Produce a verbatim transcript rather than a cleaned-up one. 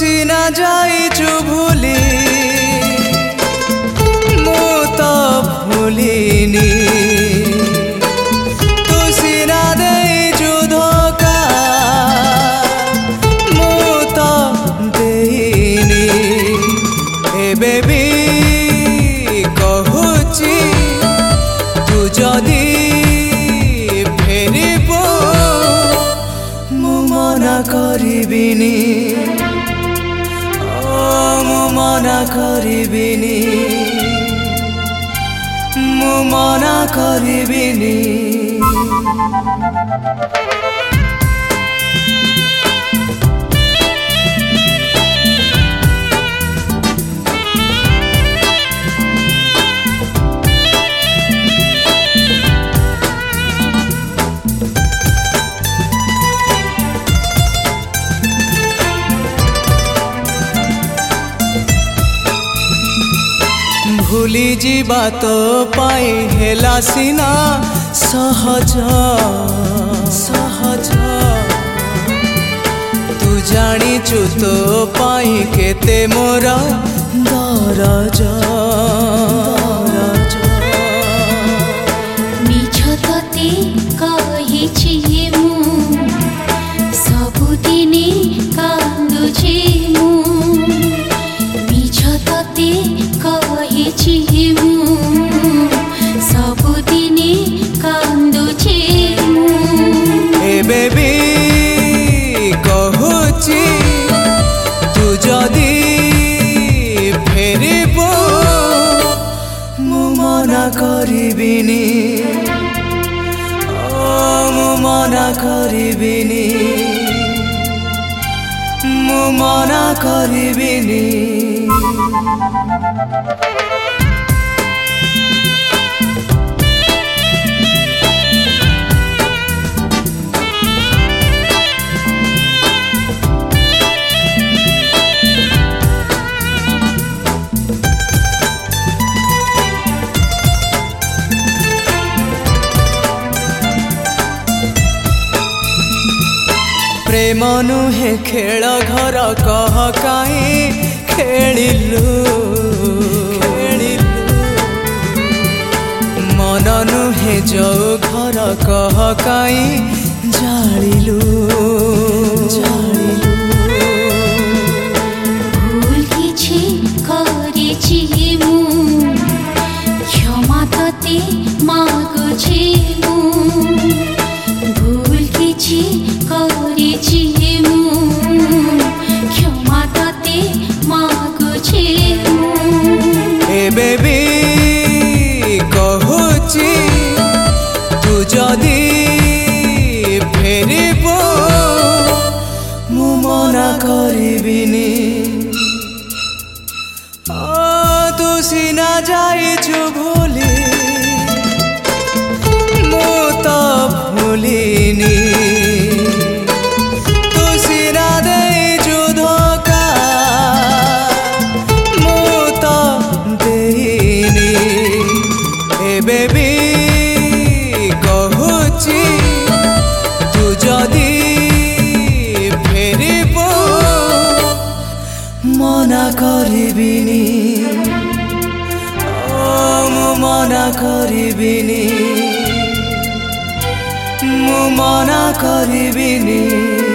ସିନା ଯାଇଛୁ ଭୁଲି ମୁଁ ତ ଭୁଲିନି ତୁ ସିନା ଦେଇଛୁ ଧୋକା ମୁଁ ତ ଦେଇନି ଏବେ ବି କହୁଛି ତୁ ଯଦି ଫେରିବୁ ମୁଁ ମନା କରିବିନି ମୁଁ ମନା କରିବିନି ମୁଁ ମନା କରିବିନି भूली जीवा तो पाई हेला सिना सहज सहज तू जानिचु तो पाई केते मोर दरज दरज मिछ तते कहिछि मु सबुदिने कांदुछि मु मिछ तते कहिछि मु सबुदिने कांदुछि मु एबे भी कहुछि तू जदी फेरिबो मु मना करिबिनी मु मना करिबिनी मु मना करिबिनी प्रेम नुहे खेल घर कह काई खेलिलु खेलिलु मन नुहे जो घर कह काई जालिलु जालिलु भूल किछि करिछि मु क्षमा तते मागुछि मु भूल किछि करिछि मु क्षमा तते मागुछि मु एबे भी कहुछि तू जदी फेरिबो मु मना करिबिनी तू सिना जाइछु भूली मु तो भूलिनी तू सिना ଦେଇଛୁ ଧୋକା ମୁଁ ତ ଦେଇନି ଏବେ ବି କହୁଛି ତୁ ଯଦି ଫେରିବୁ ମନା କରିବିନି ମୁଁ ମନା କରିବିନି ମୁଁ ମନା କରିବିନି।